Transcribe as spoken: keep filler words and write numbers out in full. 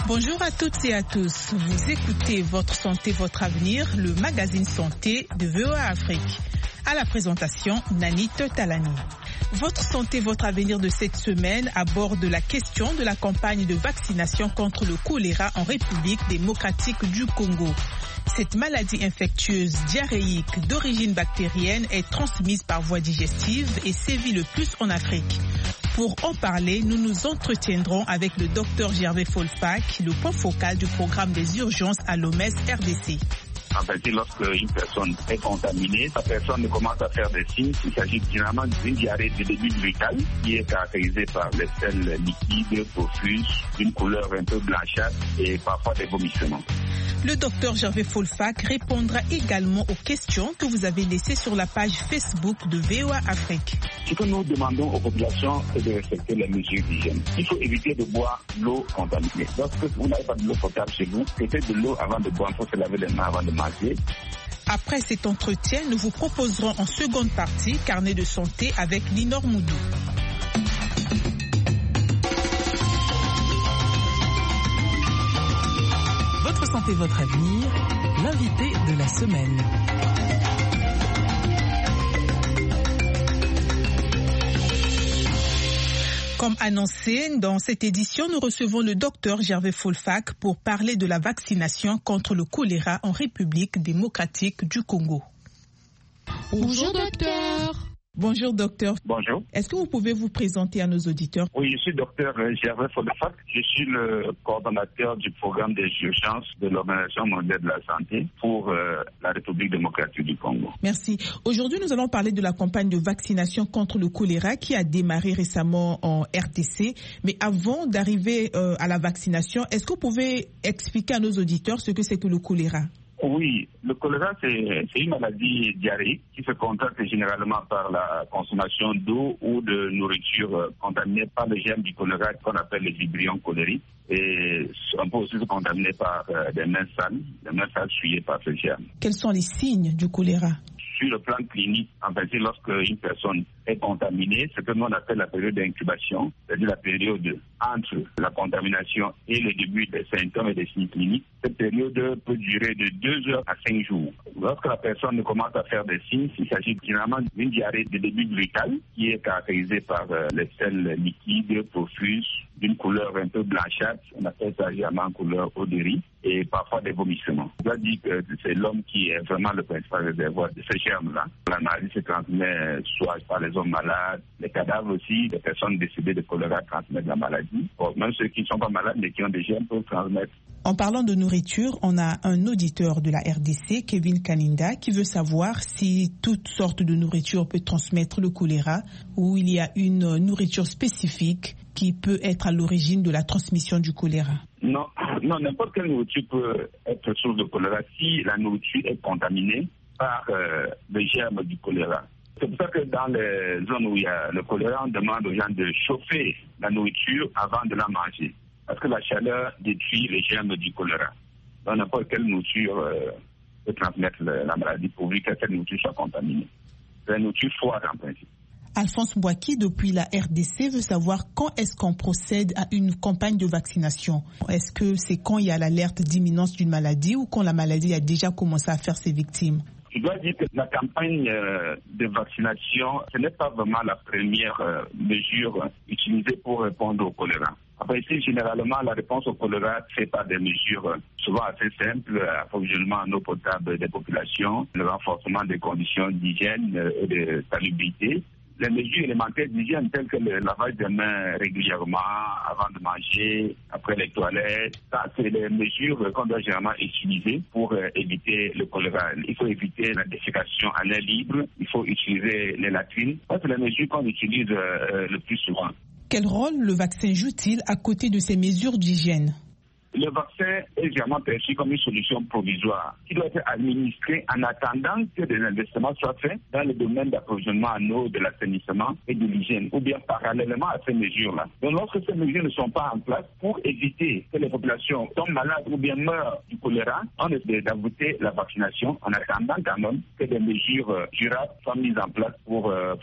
Bonjour à toutes et à tous. Vous écoutez Votre Santé, Votre Avenir, le magazine santé de V O A Afrique. À la présentation, Nani Totalani. Votre santé, votre avenir de cette semaine aborde la question de la campagne de vaccination contre le choléra en République démocratique du Congo. Cette maladie infectieuse diarrhéique d'origine bactérienne est transmise par voie digestive et sévit le plus en Afrique. Pour en parler, nous nous entretiendrons avec le docteur Gervais Folfack, le point focal du programme des urgences à l'O M S R D C. En fait, lorsque une personne est contaminée, la personne commence à faire des signes. Il s'agit généralement d'une diarrhée de début brutal qui est caractérisée par les selles liquides, profuses, d'une couleur un peu blanchâtre et parfois des vomissements. Le docteur Gervais Folfack répondra également aux questions que vous avez laissées sur la page Facebook de V O A Afrique. Ce que nous demandons aux populations, c'est de respecter les mesures d'hygiène. Il faut éviter de boire l'eau contaminée. Lorsque vous n'avez pas de l'eau potable chez vous, mettez de l'eau avant de boire. Il faut se laver les mains avant de manger. Après cet entretien, nous vous proposerons en seconde partie Carnet de santé avec Linor Moudou. Votre santé, votre avenir, l'invité de la semaine. Comme annoncé, dans cette édition, nous recevons le docteur Gervais Folfack pour parler de la vaccination contre le choléra en République démocratique du Congo. Bonjour docteur. Bonjour docteur. Bonjour. Est-ce que vous pouvez vous présenter à nos auditeurs? Oui, je suis docteur Gervais Folfack. Je suis le coordonnateur du programme des urgences de l'Organisation mondiale de la santé pour euh, la République démocratique du Congo. Merci. Aujourd'hui, nous allons parler de la campagne de vaccination contre le choléra qui a démarré récemment en R D C. Mais avant d'arriver euh, à la vaccination, est-ce que vous pouvez expliquer à nos auditeurs ce que c'est que le choléra? Oui, le choléra, c'est, c'est une maladie diarrhéique qui se contracte généralement par la consommation d'eau ou de nourriture contaminée par le germe du choléra qu'on appelle les vibrions cholériques. Et on peut aussi se contaminer par euh, des mains sales, des mains sales souillées par ce germe. Quels sont les signes du choléra? Sur le plan clinique, en fait, lorsque une personne est contaminée, ce que nous on appelle la période d'incubation, c'est-à-dire la période entre la contamination et le début des symptômes et des signes cliniques. Cette période peut durer de deux heures à cinq jours. Lorsque la personne commence à faire des signes, il s'agit généralement d'une diarrhée de début brutal qui est caractérisée par euh, les selles liquides, profuses, d'une couleur un peu blanchâtre, on appelle ça généralement couleur eau de riz, et parfois des vomissements. On doit dire que c'est l'homme qui est vraiment le principal réservoir de ces germes-là. La maladie se transmet soit par les hommes malades, les cadavres aussi, des personnes décédées de choléra transmettent la maladie. Bon, même ceux qui ne sont pas malades mais qui ont des germes peuvent transmettre. En parlant de nourriture, on a un auditeur de la R D C, Kevin Kaninda, qui veut savoir si toute sorte de nourriture peut transmettre le choléra ou il y a une nourriture spécifique qui peut être à l'origine de la transmission du choléra. Non, non, n'importe quelle nourriture peut être source de choléra si la nourriture est contaminée par euh, le germe du choléra. C'est pour ça que dans les zones où il y a le choléra, on demande aux gens de chauffer la nourriture avant de la manger. Parce que la chaleur détruit les germes du choléra. Donc n'importe quelle nourriture euh, peut transmettre le, la maladie pourvu que cette nourriture soit contaminée. C'est la nourriture froide en principe. Alphonse Mbouaki, depuis la R D C, veut savoir quand est-ce qu'on procède à une campagne de vaccination. Est-ce que c'est quand il y a l'alerte d'imminence d'une maladie ou quand la maladie a déjà commencé à faire ses victimes? Je dois dire que la campagne euh, de vaccination, ce n'est pas vraiment la première euh, mesure euh, utilisée pour répondre au choléra. Après, ici, généralement, la réponse au choléra, c'est par des mesures euh, souvent assez simples, approvisionnement en eau potable des populations, le renforcement des conditions d'hygiène euh, et de salubrité. Les mesures élémentaires d'hygiène telles que le lavage des mains régulièrement, avant de manger, après les toilettes, ça c'est les mesures qu'on doit généralement utiliser pour euh, éviter le choléra. Il faut éviter la défécation à l'air libre, il faut utiliser les latrines. Ça c'est les mesures qu'on utilise euh, le plus souvent. Quel rôle le vaccin joue-t-il à côté de ces mesures d'hygiène? Le vaccin est vraiment perçu comme une solution provisoire qui doit être administrée en attendant que des investissements soient faits dans le domaine d'approvisionnement en eau, de l'assainissement et de l'hygiène, ou bien parallèlement à ces mesures-là. Donc lorsque ces mesures ne sont pas en place, pour éviter que les populations tombent malades ou bien meurent du choléra, on essaie d'ajouter la vaccination en attendant quand même que des mesures durables soient mises en place pour euh,